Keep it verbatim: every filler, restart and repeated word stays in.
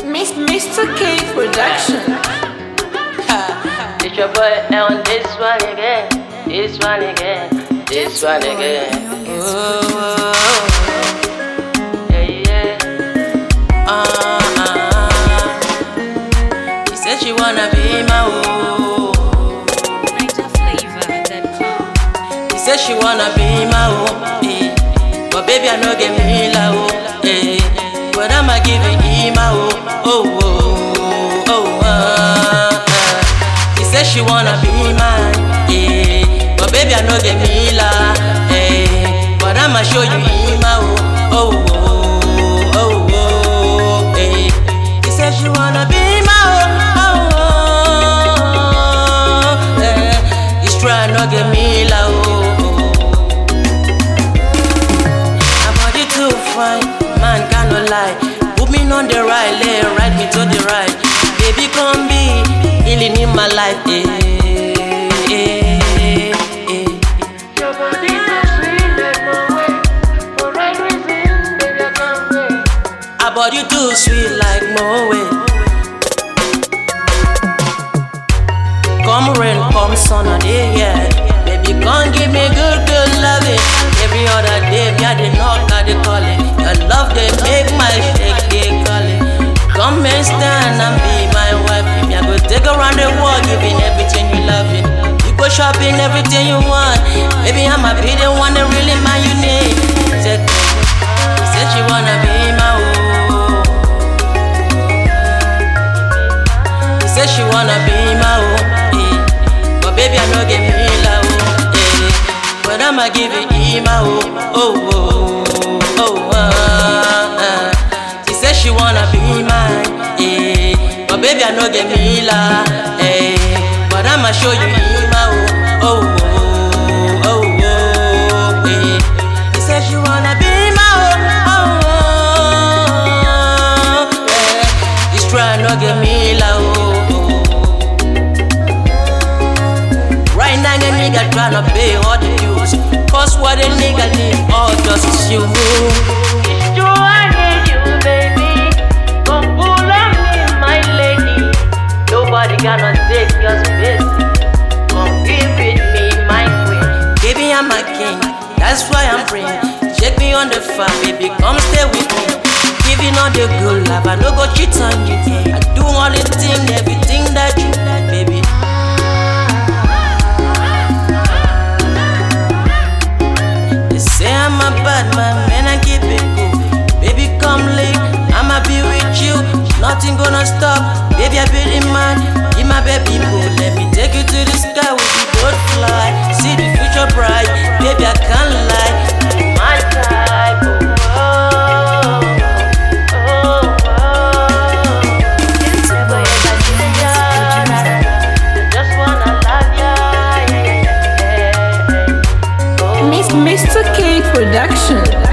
Miss Mister K Production. It's your boy on this one again, this one again, this one again. Ooh, yeah, yeah. Uh-uh. She said she wanna be my own. She said she wanna be my own, eh. But baby I no get me la oh, eh. But I'ma give it him my oh, oh, oh, oh, uh, uh. She said she wanna be mine, eh. But baby I no get me la, eh. But I'ma show you him my oh, oh, oh, oh, oh, eh. She said she wanna be my oh, oh, oh, eh. He's trying to get me la oh. Man cannot lie, put me on the right lane, ride me to the right. Baby come be healing in my life, eh, eh, eh, eh. Your body so sweet like my way, for right reason, baby I can't wait. Our body too sweet like my way. Come rain, come sun, and day, yeah. Baby come give me good, good loving. Every other day, me I dey knock, I dey call it. Your love they make my shake, they call it. Come and stand and be my wife. Me I go take around the world, giving everything you love it. You go shopping, everything you want. Baby I'ma be the one that really man you need. Said, said she wanna be my own. He said she wanna be my own, eh. But baby I no get me la oh, eh. But I'ma give it him my oh, oh, oh, oh, uh, uh. She said she wanna be mine, eh. But baby I no get me la, eh. But I'ma show you him my oh, oh, oh, oh, oh, eh. She said she wanna be my oh, oh, oh, eh. He's trying to get me la oh, oh. Right now the nigga tryna pay all the dues, cause what a nigga need all just is you. It's true I need you baby, come pull on me my lady. Nobody gonna take your space, come be with me my queen. Baby I'm a king, that's why I'm praying. Check me on the farm, baby come stay with me. Giving all the good love, I no go cheat on you, yeah. I do all the thing, everything that you like, baby. Say I'm a bad man, man I keep it cool. Baby come late, I'ma be with you. Nothing gonna stop, baby I be the man. Be my baby boo, let me take you to the sky. We be both fly, see the future bright. Baby I can't lie, my type. Oh, oh, oh, oh. Never ever change ya. I just wanna love ya, yeah, yeah, yeah, yeah. Oh. Miss Mister K Production.